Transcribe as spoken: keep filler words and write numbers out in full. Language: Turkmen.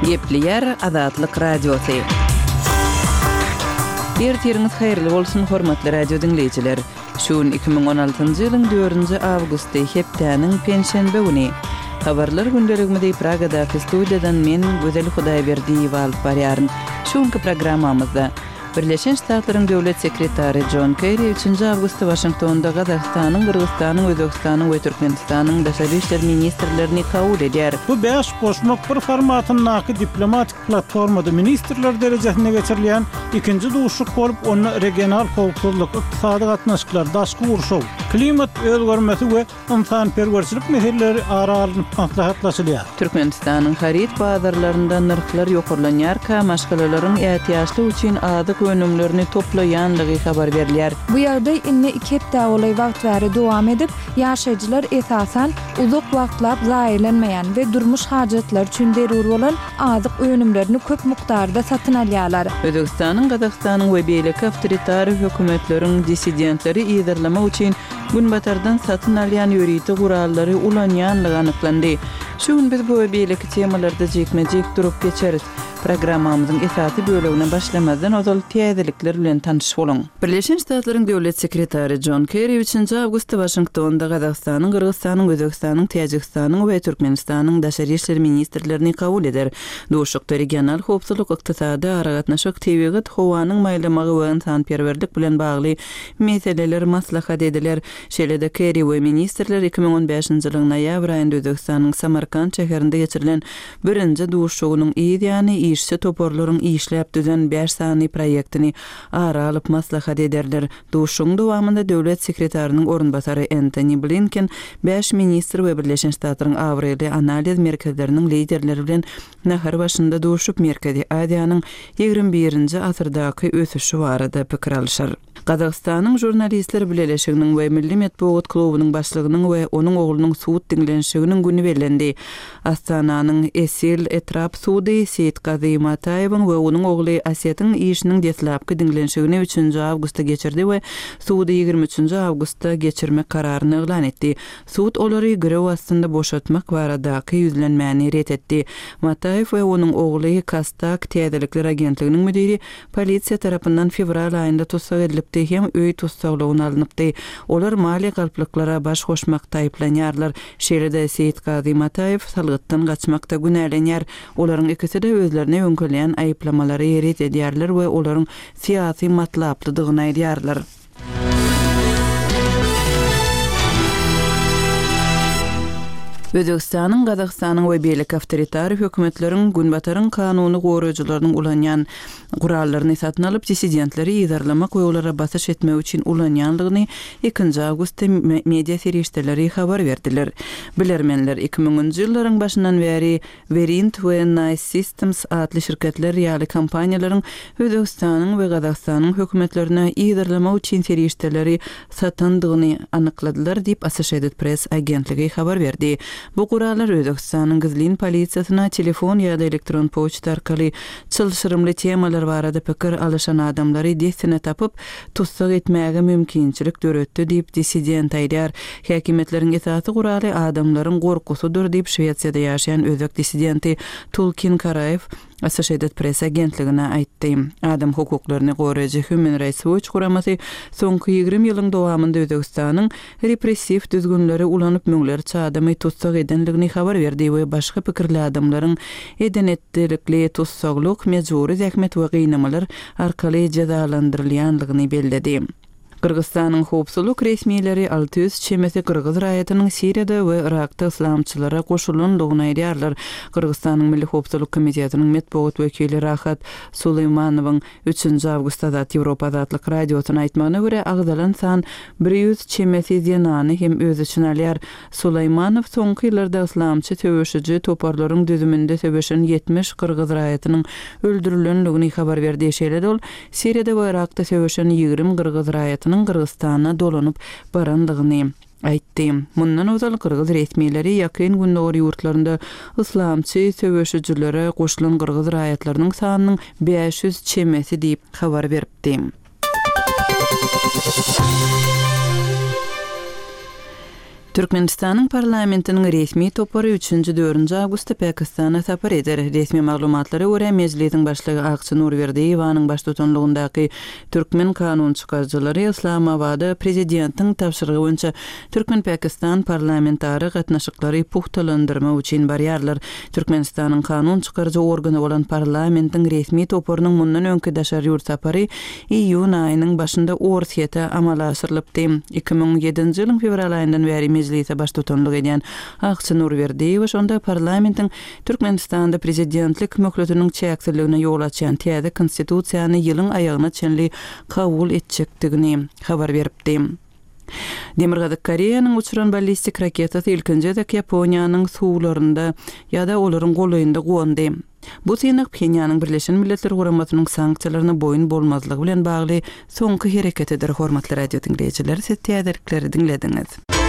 Gepleyer Azatlyk Radiosu. Ertiriniz hayırlı bolsun hormatly radio dinleyijiler. Şuun iki bin on altyncı ýylyň dördünji awgusty hepdäniň penşenbe güni. Habarlar gündeliginde Pragada studiýadan men Gözel Hudaýberdiýew alyp barýaryn. Şuňky programmamyzda Birleşen Ştatlaryň döwlet sekretary John Kerry üçinji awgustda Washingtonda Gazakstanyň, Kyrgyzstanyň, Özbekistanyň we Türkmenistanyň daşary işler ministrlerini kabul edýär. Bu beş goşmak bir formatyny diplomatik platformada ministrler derejesine geçirilýän ikinji duşuk bolup onu regional howpsuzlyk, ykdysady gatnaşyklar, daşky urşaw, klimat özgermesi we insanperwerçilik meseleleri aralanyp maslahatlaşylýar. Türkmenistanyň harit bazarlarynda narxlar ýokurlanýar, kamaşgalalaryň ätiýaçly üçin adyk önümlerini toplayanlığı haber verilýär. Bu ýagdaý inne iki hepde olay wagt bäri dowam edip, ýaşaýjylar esasan uzak wagtlap zaýlanmaýan we durmuş hajatlar üçin derur bolan adyk önümlerini köp mukdarda satyn alýarlar. Özbekistanyň, Gazakstanyň we beýleki awtoritar hökümetleriň dissidentleri ýygyrlama üçin günbatardan satyn alýan ýöriti gurallary ulanýanlygy anyklandy. Şu gün biz bu beýleki temalarda jekmejek durup geçeriz. Programmamyzyň esasy bölegine başlamazdan ozal täzelikler bilen tanışyp bolun. Birleşen Ştatlaryň döwlet sekretary John Kerry üçinji awgustda Washingtonda Gazakstanyň, Kyrgyzstanyň, Özbekistanyň, Täjikistanyň we Türkmenistanyň daşary işler ministrlerini kabul eder. Duşukda regional howpsuzlyk, ykdysady, aragatnaşyk, tebigt, howanyň maýlamagy we insanperwerlik bilen bagly meseleler maslahat ediler. Şeýle-de Kerry we ministrler iki bin on beşinji ýylyň noýabr aýynda Özbekistanyň Samarkand şäherinde geçirilen birinji duşugynyň ýa-ni işçi toporlaryň işläp düzen beş sany proýektini ara alyp maslahat ederler. Duşuň dowamında döwlet sekretärining orunbasary Antony Blinken beş ministr we Birleşen Ştatlaryň awrely analiz merkezleriniň liderleri bilen nahar başynda duşup Merkezi Aziýanyň ýigirme birinji asyrdaky ösüşi barada pikir alýar. Gazakstanyň jurnalistler bileşiginiň we Milli Medeniýet klubynyň başlygynyň we onuň oglunyň suwut diňlenşiginiň güni bellendi. Astananyň Esil Etrap sudy Seyit Gazi Mataýewiň we onuň ogly Asyetiň işiniň detlapky diňlenşigini üçinji awgustda geçirdi we sudy ýygrimi üçinji awgustda geçirmek kararyny eglan etdi. Suwut olary grew astynda boşatmak baradaky ýüzlenmäni ret etdi. Mataýew we onuň ogly Kastak Täzelikler agentliginiň müdiri polisiýa tarapyndan fevral aýynda tutsak edilipdi hem öý tutsaklygyna alınıpdy. Olar mali galplyklara baş goşmakda aýplanýarlar. Şeýle-de Seyit Gazi Mataýew salgytdan gaçmakda günälenýär. Olaryň ikisi de özlerine öňkölýän aýplamalary ret edýärler we olaryň siýasy matlaplydygyny aýdýarlar. Özbekistanyň, Gazakstanyň we beýleki awtoritar hökümetleriň günbataryň kanuny goraýjylarynyň ulanýan gurallaryny satyn alyp dissidentleri ýygyrlamak we olara basyş etmek üçin ulanýanlygyny ikinji awgustda media serişdeleri habar berdiler. Bilermenler iki miňinji ýyllaryň başyndan beri Verint we Nice Systems adly şirketler ýaly kompaniýalaryň Özbekistanyň we Gazakstanyň hökümetlerine ýygyrlamak üçin serişdeleri satyndygyny anykladylar diýip Associated Press agentligi habar berdi. Bu gurallar Özbekistanyň Gizlin polisiýasyna telefon ýa-da elektron poçta arkaly çylşyrymly temalar barada pikir alýan adamlary desine tapyp tutsak etmäge mümkinçilik döretdi diýip dissident aýdýar. Häkimetleriň esasy guraly adamlaryň gorkusudur diýip Şweýçiýada ýaşaýan özbek dissidenti Tulkin Karayev Associated Press agentligine aýtdy. Adam hukuklaryny goraýjy Human Rights Watch guramasy soňky ýygrimi ýylyň dowamında Özbekistanyň repressiw düzgünleri ulanyp müňlerçe adamy tutsak edenligini habar berdi we başga pikirli adamlaryň edenetdirikli tutsaklyk, mejburi zähmet we gynamalar arkaly jazalandyrylýanlygyny belledi. Kırgızstanyň howpsuzlyk resmiýetleri alty ýüz çemesi Kırgız raýatynyň Siriýada we Irakda islamçylara goşulanlygyny aýdýarlar. Kırgızstanyň Milli Howpsuzlyk Komitetynyň medeniýet wekili Rahat Suleýmanowyň üçinji awgustda Ýewropa Azatlyk radiosyna aýtmagyna görä agdalan san bir ýüz çemesi ýanany hem öz üçin alýar. Suleýmanow soňky ýyllarda islamçy töweşiji toparlaryň düzüminde töweşen ýetmiş Kırgız raýatynyň öldürilenligini habar berdi. Şeýle-de ol Siriýada we Irakda töweşen ýygrimi Kırgız raýatynyň Kırgızstana dolanyp barandygyny aýtdy. Mundan ozal Kırgız resmiýetleri ýakyn günleri ýurtlarynda islamçy töweşijilere goşulan Kırgız raýatlarynyň sanynyň beş ýüz çemesi diýip habar beripdi. Türkmenistanyň parlamentiniň resmi topary üçünji dördünji awgustda Pakistana sapar eder. Resmi maglumatlara görä mejlisiň başlygy Aqçy Nurberdiýewanyň baş tutanlygyndäki türkmen kanun çykarjylary Islamabada prezidentiň tapşyrygy boýunça Türkmen-Pakistan parlamentary gatnaşyklary puhtalandyrma üçin barýarlar. Türkmenistanyň kanun çykarjy organy bolan parlamentiň resmi toparynyň mundan öňki daşar ýurt sapary iýun aýynyň başynda Orsiýete amala asyrylypdy. iki ming on ýedinji ýylyň fevral aýyndan bäri mejlise baş tutanlyk edýän Aqçy Nurberdiýew şonda parlamentiň Türkmenistanda prezidentlik möhletiniň çäkçiligine ýol açan täze konstitusiýany ýylyň aýagyna çenli kabul etjekdigini habar beripdi. Demirgazyk Koreýanyň uçuran ballistik raketasy ilkinji de Ýaponiýanyň suwlarynda ýa-da olaryň golayynda gowandy. Bu synyk Pxenýanyň Birleşen Milletler Guramatynyň sanksiýalaryna boyun bolmazlygy bilen bagly soňky hereketidir. Hormatly radio dinleýijiler, siz täzelikleri dinlediňiz.